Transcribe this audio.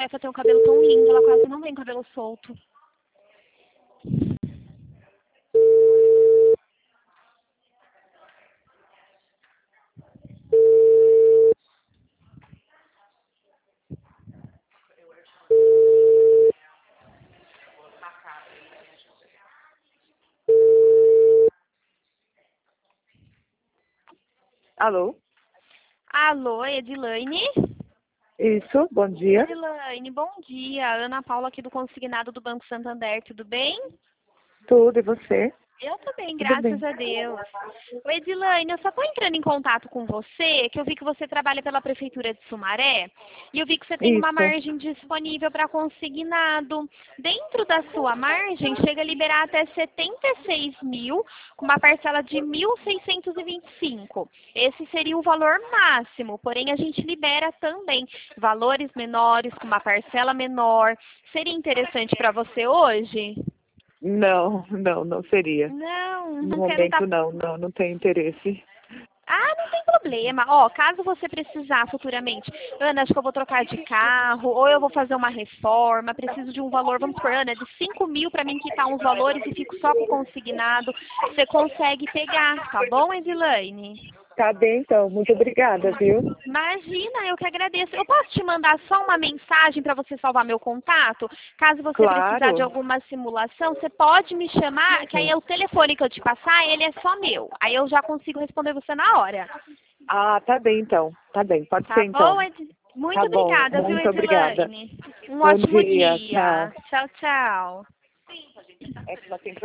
tarefa ter um cabelo tão lindo, ela quase não tem cabelo solto. Alô? Alô, Edilane? Isso, bom dia. Edilane, bom dia. Ana Paula aqui do Consignado do Banco Santander, tudo bem? Tudo, e você? Eu tô bem, Tudo bem. graças a Deus. Ô, Edilane, eu só tô entrando em contato com você, que eu vi que você trabalha pela Prefeitura de Sumaré, e eu vi que você tem uma Isso. margem disponível para consignado. Dentro da sua margem, chega a liberar até 76 mil, com uma parcela de 1.625. Esse seria o valor máximo, porém a gente libera também valores menores, com uma parcela menor. Seria interessante para você hoje? Não seria. Não, No não quero dar. momento, não tenho interesse. Ah, não tem problema. Ó, caso você precisar futuramente, Ana, acho que eu vou trocar de carro, ou eu vou fazer uma reforma, preciso de um valor, vamos por Ana, de 5 mil para mim quitar uns valores e fico só com o consignado. Você consegue pegar, tá bom, Edilane? Tá bem, então. Muito obrigada, viu? Imagina, eu que agradeço. Eu posso te mandar só uma mensagem para você salvar meu contato? Caso você precisar de Claro. alguma simulação, você pode me chamar, que aí Sim. o telefone que eu te passar, ele é só meu. Aí eu já consigo responder você na hora. Ah, tá bem, então. Tá bem, pode ser, Tá bom, então. Muito Tá bom, obrigada, viu, muito obrigada. Edilane? Um Bom ótimo dia, dia. tchau. Tchau, tchau. É que ela tem